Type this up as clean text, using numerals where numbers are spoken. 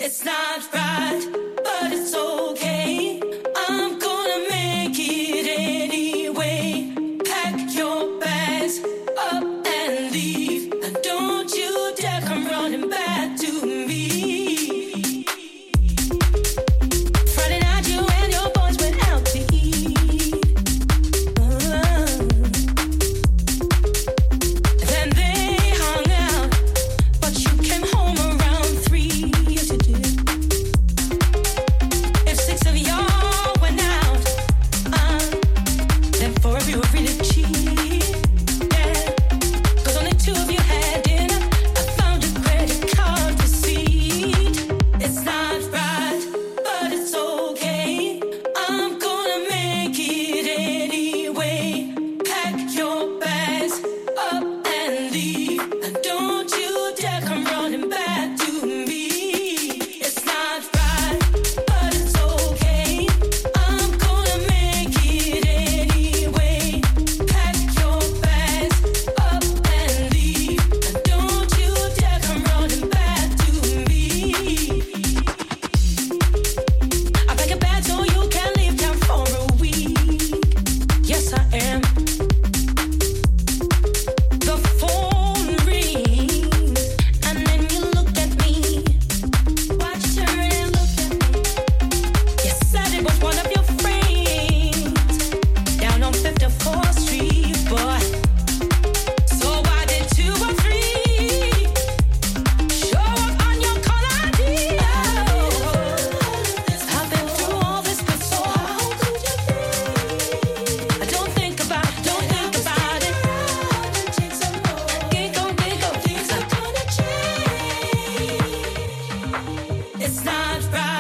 It's not right, but it's okay. I'm gonna make it anyway. Pack your bags up and leave, and don't you dare come running back to me. Friday night you and your boys went out to eat. Then they hung out, but you came home around 3. Yes you did. If 6 of y'all went out, then 4 of you were really cheap. Yeah, 'cause only 2 of you had dinner. I found your credit card receipt. It's not right, but it's okay. I'm gonna make it anyway. Pack your bags up and leave, and don't you dare come running back to me. It's not right, but it's okay. I'm gonna make it anyway. Pack your bags up and leave, and don't you dare come running back to me. I pack a bag so you can leave town for a week. Yes, I am. The phone rings, and then you look at me. Why you turn and look at me? You said it was one of your friends down on 54th Street, boy. So why did 2 or 3 show up on your call ID? I've been through all this before. How could you think? Don't think about it. Things are gonna change. It's not right.